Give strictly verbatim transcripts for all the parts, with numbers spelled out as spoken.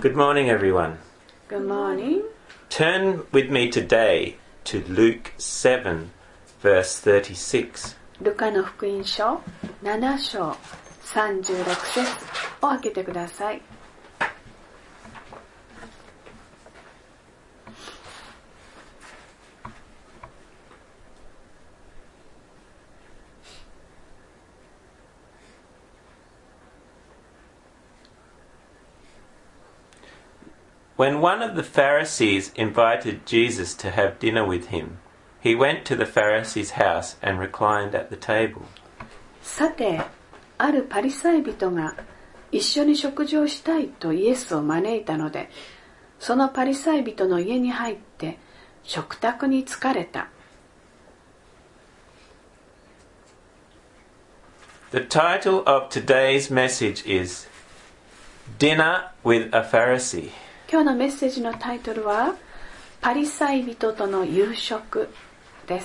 Good morning, everyone. Good morning. Turn with me today to Luke seven, verse thirty-six. ルカの福音書なな章さんじゅうろく節を開けてください。 When one of the Pharisees invited Jesus to have dinner with him, he went to the Pharisee's house and reclined at the table. さて、あるパリサイ人が一緒に食事をしたいとイエスを招いたので、そのパリサイ人の家に入って食卓に疲れた。 The title of today's message is Dinner with a Pharisee. 今日のメッセージのタイトルはパリサイ人との夕食です。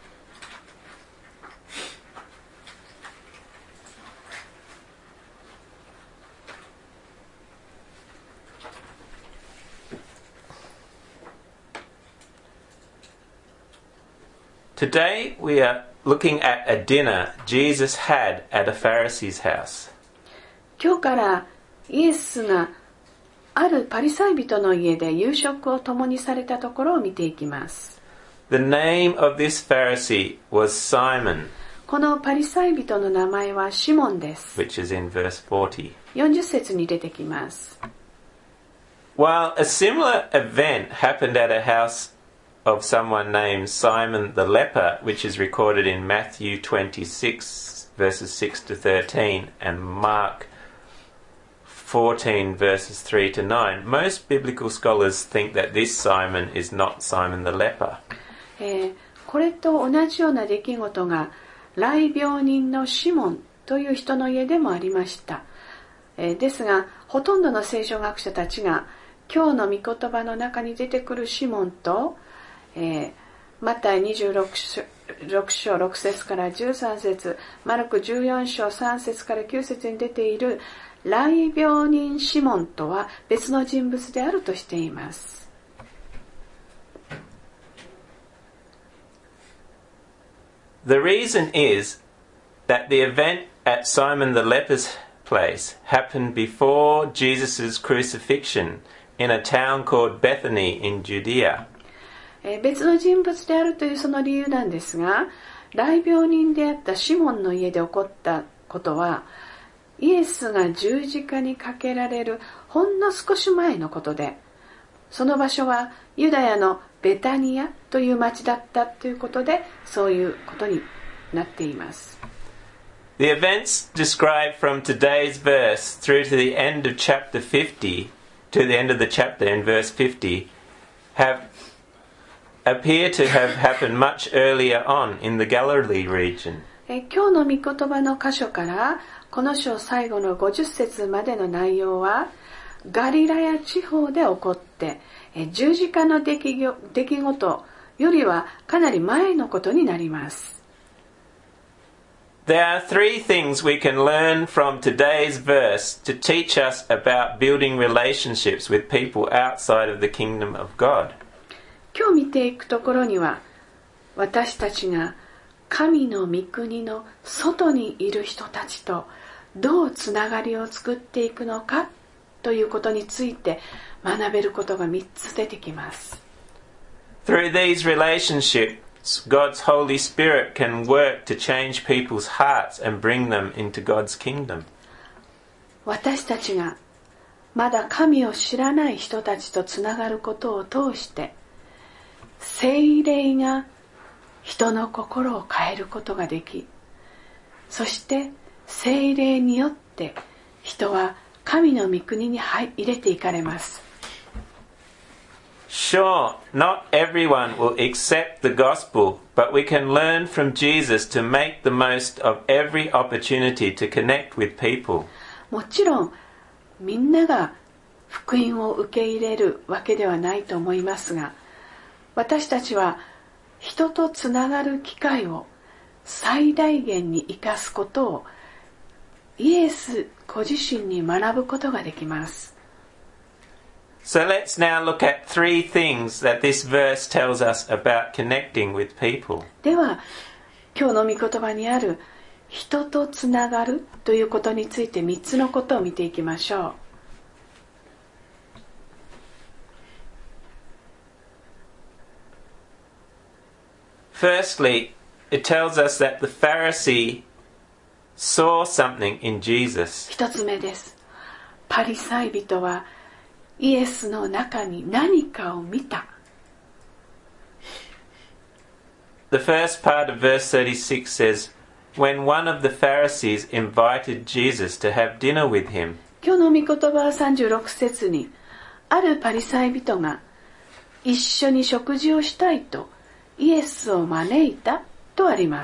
Today we are looking at a dinner Jesus had at a Pharisee's house. 今日からイエスがあるパリサイ人の家で夕食を共にされたところを見ていきます。 The name of this Pharisee was Simon, このパリサイ人の名前はシモンです。 which is in verse forty. よんじゅう節に出てきます。 While a similar event happened at a house of someone named Simon the leper, which is recorded in Matthew twenty-six, verses six to thirteen, and Mark fourteen, verses three to nine. Most biblical scholars think that this Simon is not Simon the leper. えー、これと同じような出来事が癩病人のシモンという人の家でもありました。えー、ですが、ほとんどの聖書学者たちが今日の御言葉の中に出てくるシモンと、えー、マタイにじゅうろく章ろく節からじゅうさん節、マルクじゅうよん章さん節からきゅう節に出ている癩病人シモンとは別の人物であるとしています。 The reason is that the event at Simon the leper's place happened before Jesus' crucifixion in a town called Bethany in Judea. 別の人物であるというその理由なんですが、癩病人であったシモンの家で起こったことは、イエスが十字架にかけられるほんの少し前のことで、その場所はユダヤのベタニアという町だったということで、そういうことになっています。 The events described from today's verse through to the end of chapter fifty, to the end of the chapter in verse fifty, have appear to have happened much earlier on in the Galilee region. え今日の御言葉の箇所からこの章最後のごじゅう節までの内容はガリラヤ地方で起こってえ十字架の出来出来事よりはかなり前のことになります。 There are three things we can learn from today's verse to teach us about building relationships with people outside of the kingdom of God. 今日見ていくところには私たちが神の御国の外にいる人たちとどうつながりを作っていくのかということについて学べることがみっつ出てきます。 Through these relationships, God's Holy Spirit can work to change people's hearts and bring them into God's kingdom. 私たちがまだ神を知らない人たちとつながることを通して聖霊が人の心を変えることができ、そして聖霊によって人は神の御国に入れていかれます。 Sure, not everyone will accept the gospel, but we can learn from Jesus to make the most of every opportunity to connect with people. もちろんみんなが福音を受け入れるわけではないと思いますが、私たちは人とつながる機会を最大限に生かすことをイエスご自身に学ぶことができます。 So let's now look at three things that this verse tells us about connecting with people. では今日の御言葉にある人とつながるということについてみっつのことを見ていきましょう。 Firstly, it tells us that the Pharisee saw something in Jesus. 一つ目です。パリサイ人はイエスの中に何かを見た。 The first part of verse thirty-six says, when one of the Pharisees invited Jesus to have dinner with him. 今日の御言葉はさんじゅうろく節に、あるパリサイ人が一緒に食事をしたいとイエスを招いたとあります。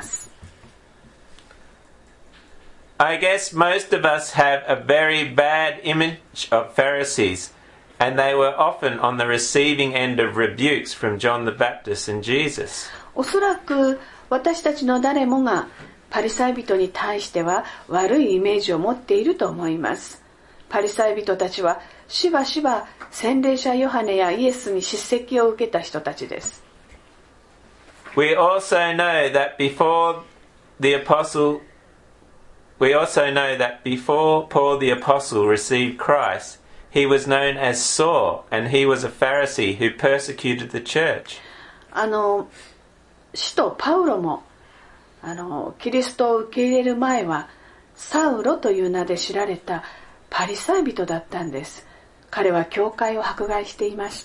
I guess most of us have a very bad image of Pharisees, and they were often on the receiving end of rebukes from John the Baptist and Jesus. おそらく私たちの誰もがパリサイ人に対しては悪いイメージを持っていると思います。パリサイ人たちはしばしば洗礼者ヨハネやイエスに叱責を受けた人たちです。 We also know that before the apostle We also know that before Paul the Apostle received Christ, he was known as Saul, and he was a Pharisee who persecuted the church. あの使徒パウロもあのキリストを受け入れる前はサウロという名で知られたパリサイ人だったんです。彼は教会を迫害していました。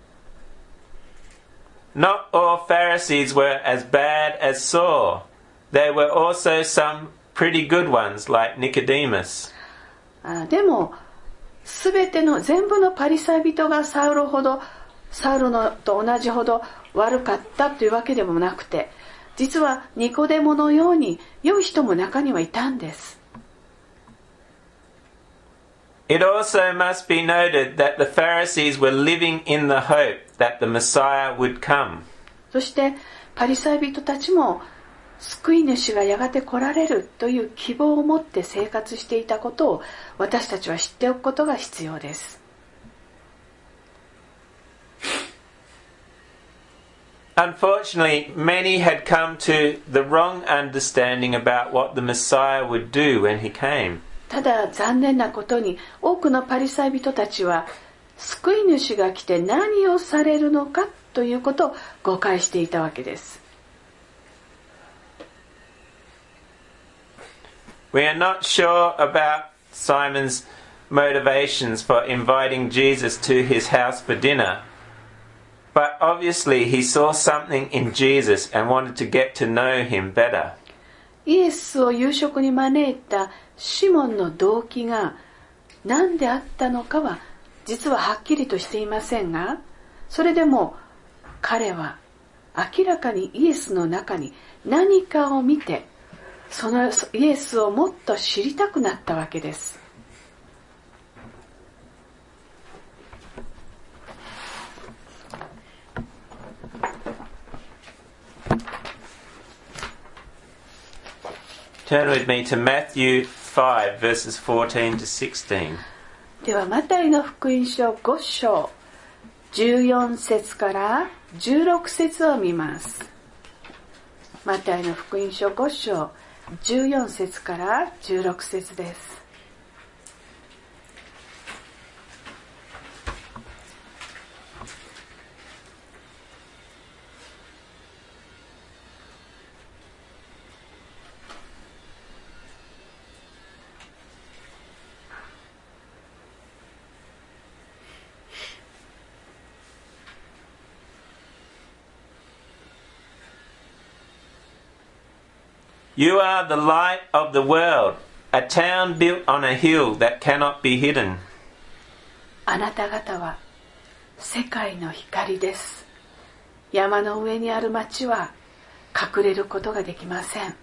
Not all Pharisees were as bad as Saul. There were also some pretty good ones like Nicodemus. あでもすべての全部のパリサイ人がサウロほどサウロのと同じほど悪かったというわけでもなくて、実はニコデモのように良い人も中にはいたんです。 It also must be noted that the Pharisees were living in the hope that the Messiah would come. そしてパリサイ人たちも救い主がやがて来られるという希望を持って生活していたことを私たちは知っておくことが必要です。 Unfortunately, many had come to the wrong understanding about what the Messiah would do when he came. ただ残念なことに多くのパリサイ人たちは救い主が来て何をされるのかということを誤解していたわけです。 We are not sure about Simon's motivations for inviting Jesus to his house for dinner, but obviously he saw something in Jesus and wanted to get to know him better. イエスを夕食に招いたシモンの動機が何であったのかは実ははっきりとしていませんが、それでも彼は明らかにイエスの中に何かを見てそのイエスをもっと知りたくなったわけです。 Turn with me to Matthew five, verses fourteen to sixteen. ではマタイの福音書ご章じゅうよん節からじゅうろく節を見ます。マタイの福音書ご章じゅうよん節からじゅうろく節です。 You are the light of the world, a town built on a hill that cannot be hidden. あなた方は世界の光です。山の上にある町は隠れることができません。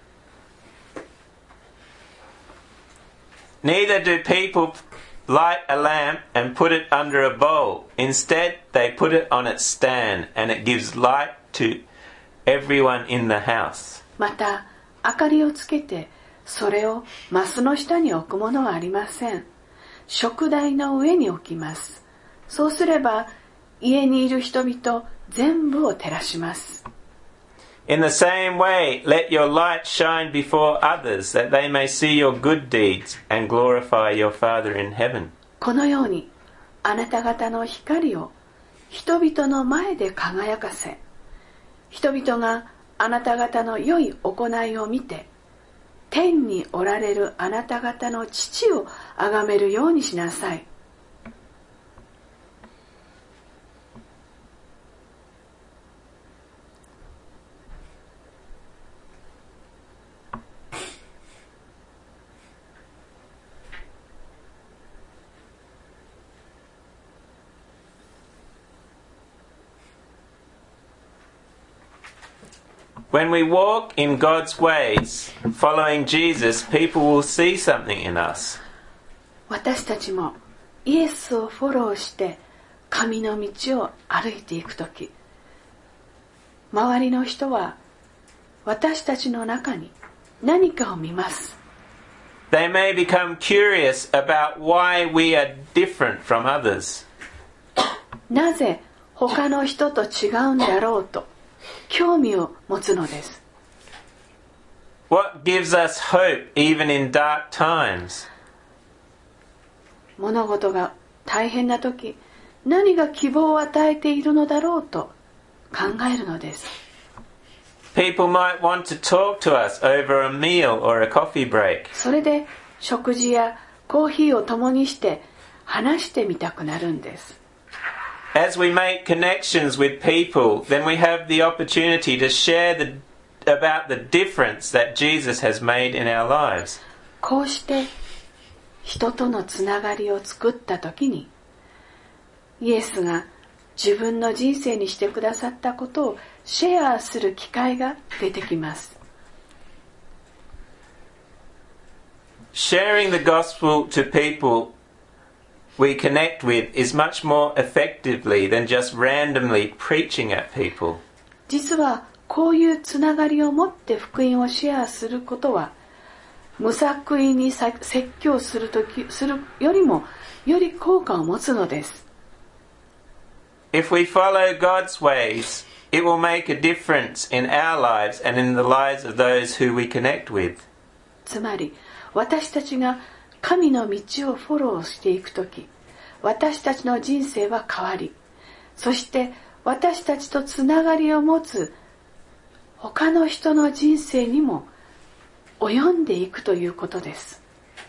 Neither do people light a lamp and put it under a bowl. Instead, they put it on its stand, and it gives light to everyone in the house. また明かりをつけてそれをマスの下に置くものはありません。食台の上に置きます。 そうすれば家にいる人々全部を照らします。 In the same way, let your light shine before others, that they may see your good deeds and glorify your Father in heaven. このようにあなた方の光を人々の前で輝かせ、人々があなた方の良い行いを見て、天におられるあなた方の父を崇めるようにしなさい。 When we walk in God's ways, following Jesus, people will see something in us. 私たちもイエスをフォローして神の道を歩いていくとき、周りの人は私たちの中に何かを見ます。 They may become curious about why we are different from others. なぜ他の人と違うんだろうと興味を持つのです。 What gives us hope even in dark times? 物事が大変な時、何が希望を与えているのだろうと考えるのです。 People might want to talk to us over a meal or a coffee break. それで食事やコーヒーを共にして話してみたくなるんです。 As we make connections with people, then we have the opportunity to share the, about the difference that Jesus has made in our lives. こうして人とのつながりを作ったときに、イエスが自分の人生にしてくださったことをシェアする機会が出てきます。 Sharing the gospel to people we connect with is much more effectively than just randomly preaching at people. 実はこういうつながりを持って福音をシェアすることは、無作為に説教するときするよりもより効果を持つのです。 If we follow God's ways, it will make a difference in our lives and in the lives of those who we connect with. つまり私たちが神の道をフォローしていくとき、私たちの人生は変わり、そして私たちとつながりを持つ他の人の人生にも及んでいくということです。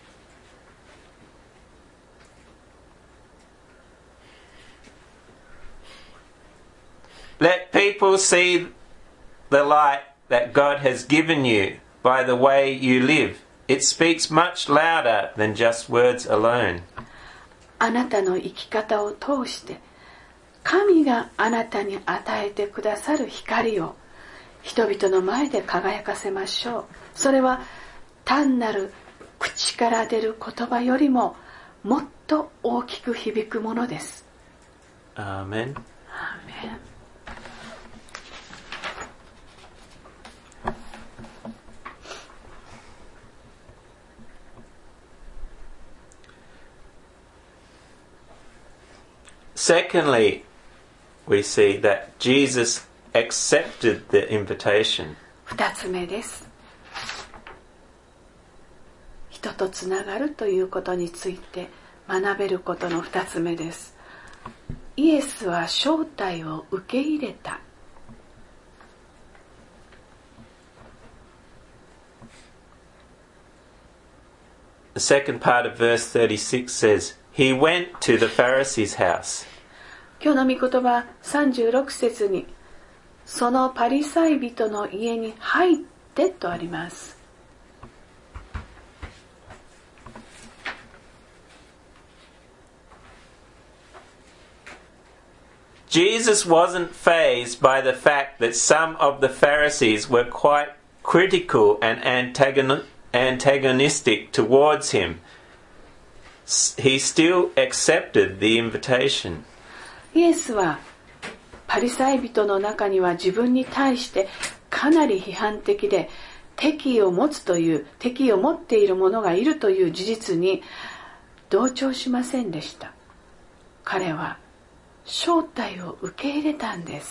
Let people see the light that God has given you by the way you live.It speaks much louder than just words alone. あなたの生き方を通して神があなたに与えてくださる光を人々の前で輝かせましょう。それは単なる口から出る言葉よりももっと大きく響くものです。 アーメン。 アーメン。 Secondly, we see that Jesus accepted the invitation. 二つ目です。人とつながるということについて学べることの二つ目です。イエスは招待を受け入れた。 The second part of verse thirty-six says, He went to the Pharisee's house. 今日の御言葉さんじゅうろく節に、そのパリサイ人の家に入ってとあります。 Jesus wasn't fazed by the fact that some of the Pharisees were quite critical and antagon- antagonistic towards him. He still accepted the invitation. イエスはパリサイ人の中には自分に対してかなり批判的で敵意を持つという敵意を持っている者がいるという事実に同調しませんでした。彼は招待を受け入れたんです。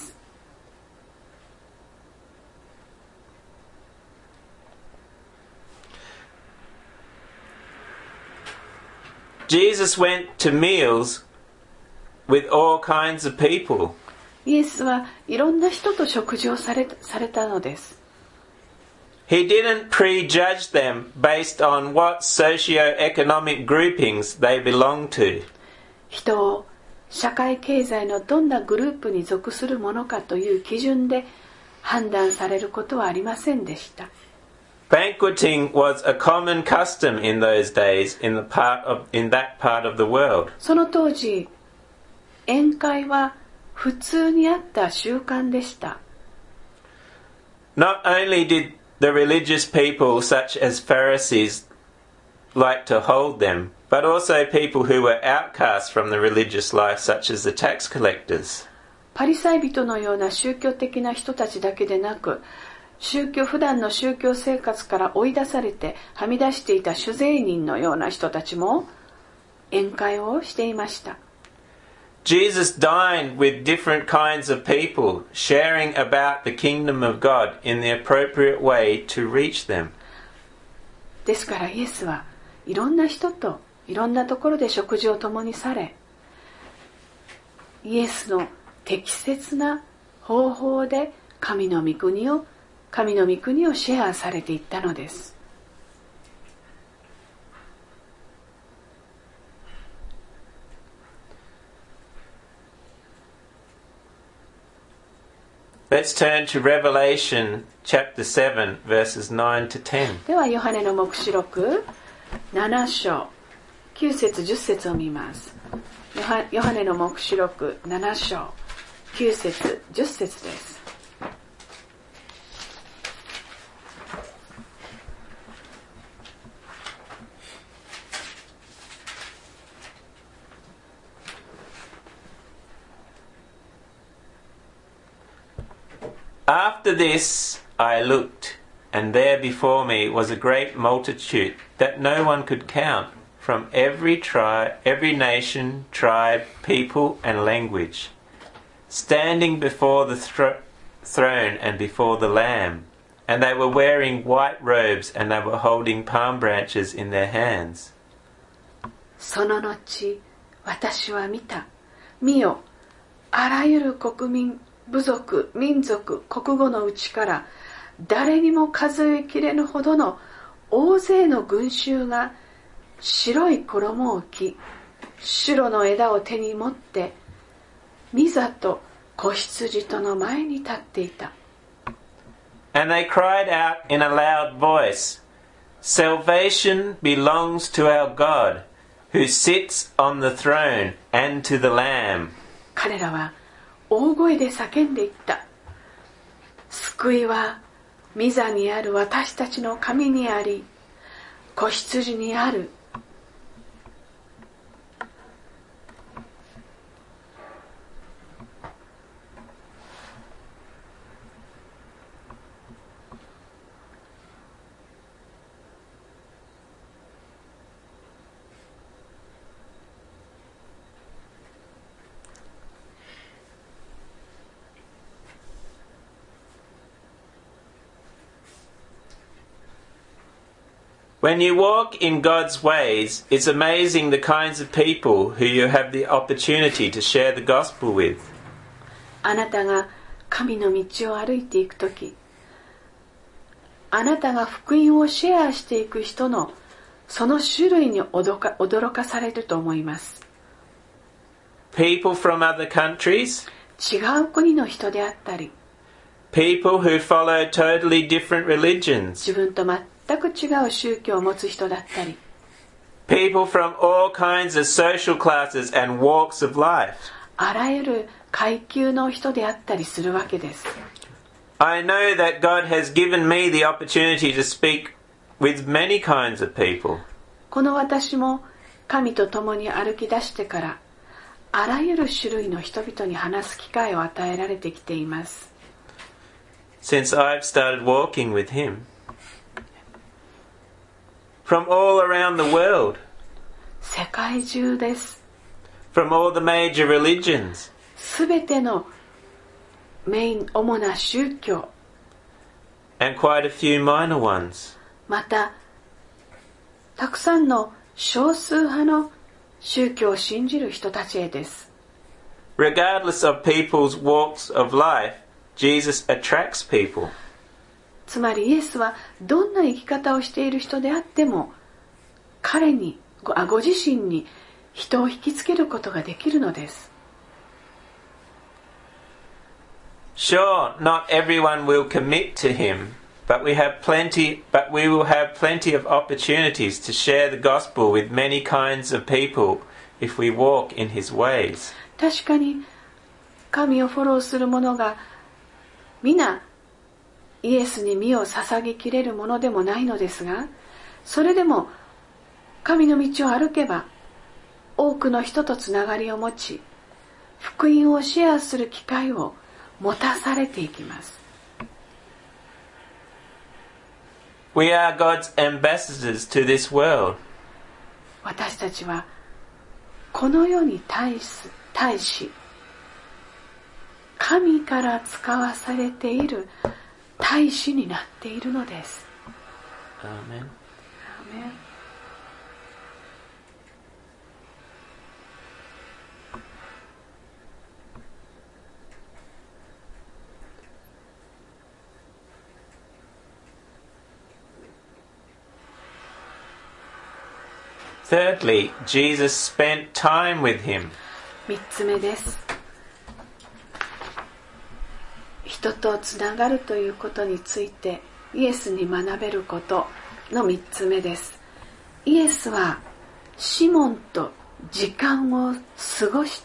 Jesus went to meals with all kinds of people. イエスはいろんな人と食事をされ、されたのです。 He didn't prejudge them based on what socio-economic groupings they belonged to. 人を社会経済のどんなグループに属するものかという基準で判断されることはありませんでした。 Banqueting was a common custom in those days in the part of in that part of the world. その当時、宴会は普通にあった習慣でした。 Not only did the religious people such as Pharisees like to hold them, but also people who were outcasts from the religious life such as the tax collectors. パリサイ人のような宗教的な人たちだけでなく、宗教普段の宗教生活から追い出されてはみ出していた主税人のような人たちも宴会をしていました。 Jesus dined with different kinds of people, sharing about the kingdom of God in the appropriate way to reach them. ですからイエスはいろんな人といろんなところで食事を共にされ、イエスの適切な方法で神の御国を神の御国をシェアされていったのです。 Let's turn to Revelation chapter seven, verses nine to ten. ではヨハネの黙示録なな章きゅう節じゅっ節を見ます。ヨハ、ヨハネの黙示録なな章きゅう節じゅっ節です。 After this I looked, and there before me was a great multitude that no one could count, from every tribe, every nation, tribe, people, and language, standing before the thro- throne and before the Lamb. And they were wearing white robes, and they were holding palm branches in their hands. その後、私は見た。見よ、あらゆる国民、部族、民族、国語のうちから誰にも数えきれぬほどの大勢の群衆が白い衣を着、白の枝を手に持って御座と子羊との前に立っていた。 And they cried out in a loud voice, Salvation belongs to our God, who sits on the throne, and to the Lamb. 彼らは大声で叫んでいった。救いは御座にある私たちの神にあり、子羊にある。 When you walk in God's ways, it's amazing the kinds of people who you have the opportunity to share the gospel with. あなたが神の道を歩いていくとき、あなたが福音をシェアしていく人のその種類に驚か、驚かされると思います。 People from other countries, 違う国の人であったり、 people who follow totally different religions, 自分と全く違う宗教を持つ人だったり、 people from all kinds of social classes and walks of life. あらゆる階級の人であったりするわけです。 I know that God has given me the opportunity to speak with many kinds of people. この私も神と共に歩き出してから、あらゆる種類の人々に話す機会を与えられてきています。 Since I've started walking with Him. From all around the world. 世界中です。 From all the major religions. すべてのメイン主な宗教、 and quite a few minor ones. またたくさんの少数派の宗教を信じる人たちへです。 Regardless of people's walks of life, Jesus attracts people. つまりイエスはどんな生き方をしている人であっても彼に ご, あご自身に人を引きつけることができるのです。 Sure, not everyone will commit to him, but we have plenty but we will have plenty of opportunities to share the gospel with many kinds of people if we walk in his ways. 確かに神をフォローする者が皆イエスに身を捧げきれるものでもないのですが、それでも神の道を歩けば多くの人とつながりを持ち、福音をシェアする機会を持たされていきます。 We are God's ambassadors to this world. 私たちはこの世に対す対し神から使わされている大使になっているのです。 Amen. アーメン。 Thirdly, Jesus spent time with him. 三つ目です。人とつながるということについてイエスに学べることの三つ目です。イエスはシモンと時間を過ごした。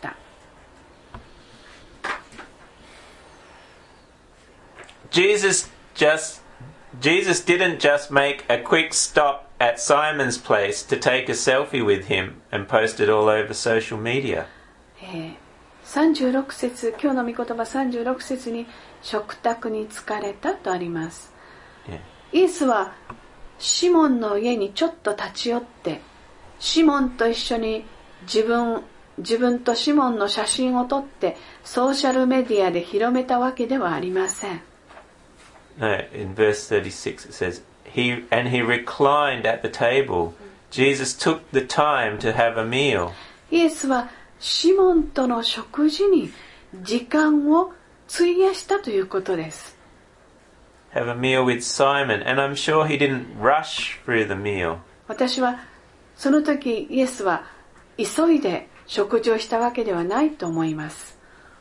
Jesus just Jesus didn't just make a quick stop at Simon's place to take a selfie with him and post it all over social media. えー、さんじゅうろく節、今日の御言葉さんじゅうろく節に食卓に疲れたとあります。 Yeah. イエスはシモンの家にちょっと立ち寄ってシモンと一緒に自分自分とシモンの写真を撮ってソーシャルメディアで広めたわけではありません。 No, in verse thirty-six it says, he and he reclined at the table. Jesus took the time to have a meal. イエスはシモンとの食事に時間を費やしたということです。 Have a meal with Simon, and I'm sure he didn't rush through the meal. 私はその時イエスは急いで食事をしたわけではないと思います。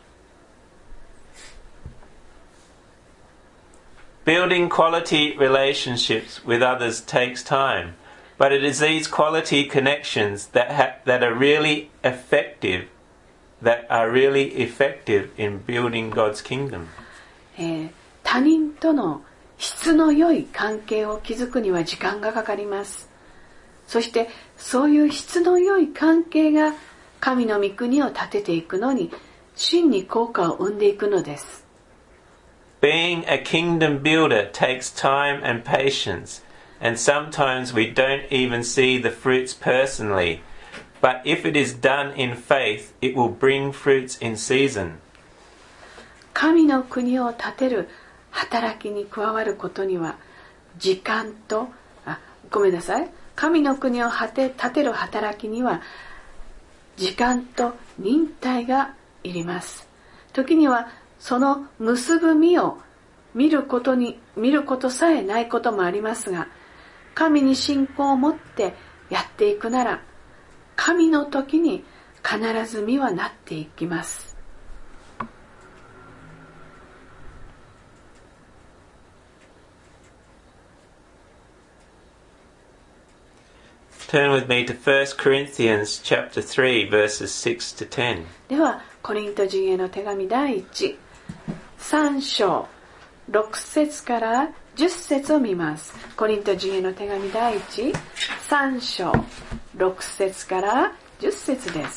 Building quality relationships with others takes time, but it is these quality connections that ha- that are really effective, that are really effective in building God's kingdom. えー、他人との質の良い関係を築くには時間がかかります。そしてそういう質の良い関係が神の御国を建てていくのに真に効果を生んでいくのです。 Being a kingdom builder takes time and patience, and sometimes we don't even see the fruits personally. But if it is done in faith, it will bring fruits in season. 神の国を建てる働きに加わることには時間とあごめんなさい神の国を建てる働きには時間と忍耐がいります。時にはその結ぶ実を見ることに見ることさえないこともありますが、神に信仰を持ってやっていくなら神の時に必ず実はなっていきます。 Turn with me to First Corinthians chapter three, verses six to ten. ではコリント人への手紙第一さん章ろく節からじゅっ節を見ます。コリント人への手紙第一さん章ろく節からじゅっ節です。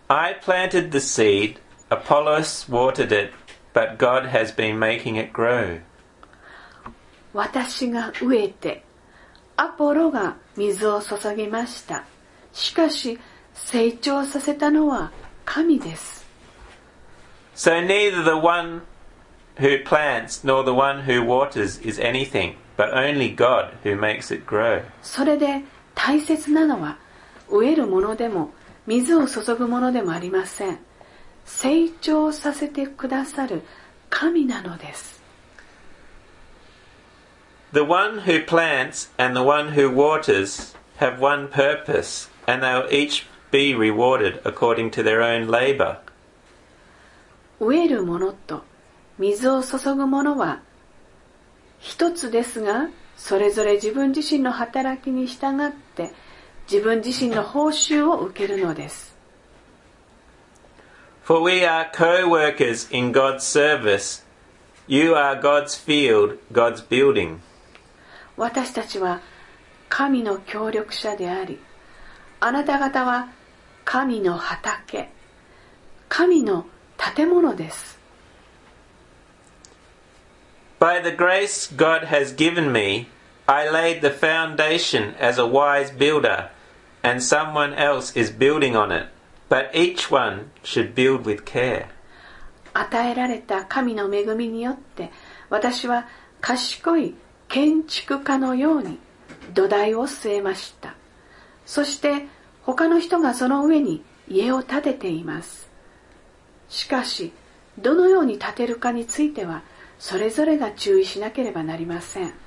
I planted the seed, Apollos watered it, but God has been making it grow. 私が植えて、アポロが水を注ぎました。しかし、成長させたのは神です。 So neither the one who plants nor the one who waters is anything, but only God who makes it grow. それで大切なのは、植えるものでも、水を注ぐものでもありません。成長させてくださる神なのです。 The one who plants and the one who waters have one purpose, and they will each be rewarded according to their own labor. 植えるものと水を注ぐものは一つですが、それぞれ自分自身の働きに従って自分自身の報酬を受けるのです。 For we are co-workers in God's service. You are God's field, God's building. 私たちは神の協力者であり、あなた方は神の畑、神の建物です。 By the grace God has given me, I laid the foundation as a wise builder, and someone else is building on it, but each one should build with care. 与えられた神の恵みによって、私は賢い建築家のように土台を据えました。そして他の人がその上に家を建てています。しかし、どのように建てるかについては、それぞれが注意しなければなりません。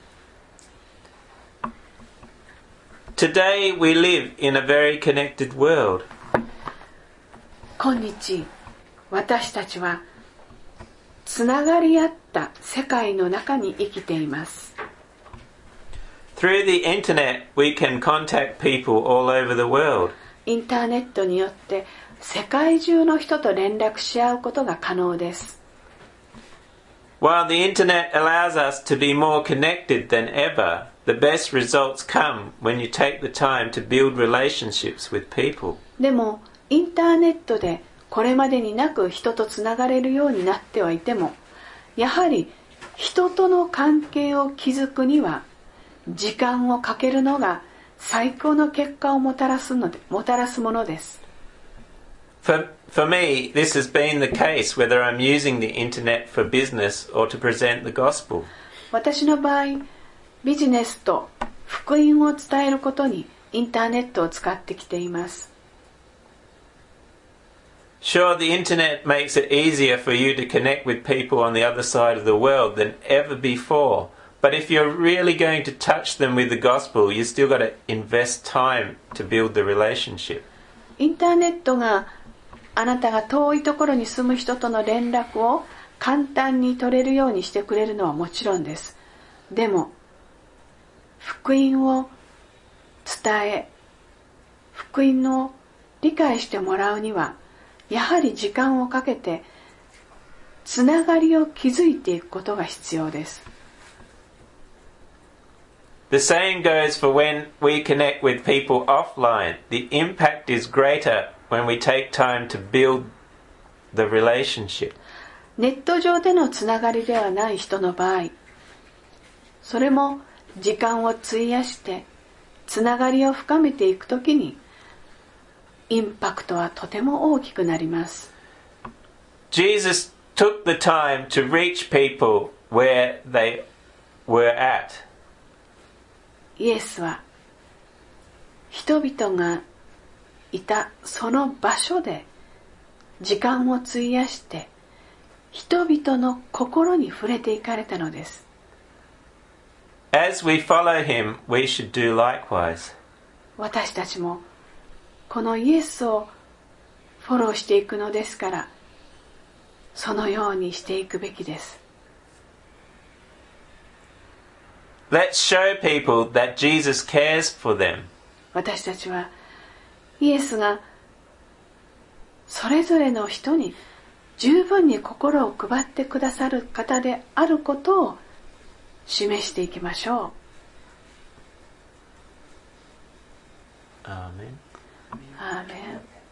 Today we live in a very connected world. 今日、私たちはつながり合った世界の中に生きています。 Through the internet, we can contact people all over the world. インターネットによって世界中の人と連絡し合うことが可能です。 While the internet allows us to be more connected than ever, the best results come when you take the time to build relationships with people. でも、インターネットでこれまでになく人とつながれるようになってはいても、やはり人との関係を築くには時間をかけるのが最高の結果をもたらすので、もたらすものです。 For, for me, this has been the case whether I'm using the internet for business or to present the gospel. 私の場合、ビジネスと福音を伝えることにインターネットを使ってきています。 Sure, the internet makes it easier for you to connect with people on the other side of the world than ever before. But if you're really going to touch them with the gospel, you still got to invest time to build the relationship. インターネットがあなたが遠いところに住む人との連絡を簡単に取れるようにしてくれるのはもちろんです。でも、福音を伝え、福音を理解してもらうには、やはり時間をかけてつながりを築いていくことが必要です。 The same goes for when we connect with people offline. The impact is greater when we take time to build the relationship. ネット上でのつながりではない人の場合、それも時間を費やしてつながりを深めていくときにインパクトはとても大きくなります。 Jesus took the time to reach people where they were at. イエスは人々がいたその場所で時間を費やして人々の心に触れていかれたのです。 As we follow him, we should do likewise. 私たちもこのイエスをフォローしていくのですから、そのようにしていくべきです。 Let's show people that Jesus cares for them. 私たちはイエスがそれぞれの人に十分に心を配ってくださる方であることを示していきましょう。 アーメン。 アーメン。